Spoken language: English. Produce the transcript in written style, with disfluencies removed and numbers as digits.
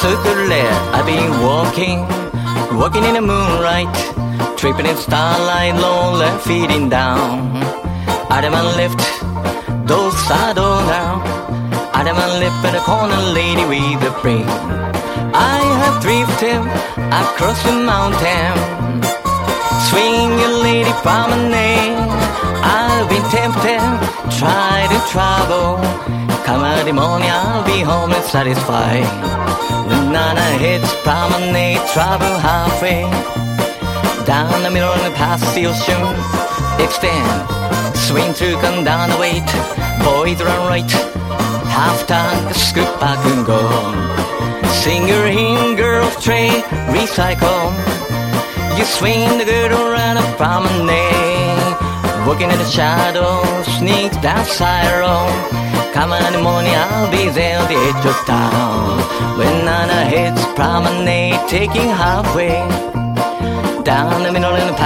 super late. I've been walking in the moonlight, tripping in starlight, lonely, feeding down. Adam lift, those saddle now. Adam lift in the corner, lady with the brain. I have drifted across the mountain, swinging lady promenade. I've been tempted, try to travel. Come early morning, I'll be home and satisfied. When Nana hits promenade, travel halfway down the middle and past the ocean. Extend, swing through, come down the weight. Boys run right, half time, scoop back and go. Singer in girls tray, recycle. You swing the girl around a promenade. Walking in the shadows, sneak down spiral. Come on in the morning, I'll be there at the edge of town. When Nana hits promenade, taking halfway down the middle and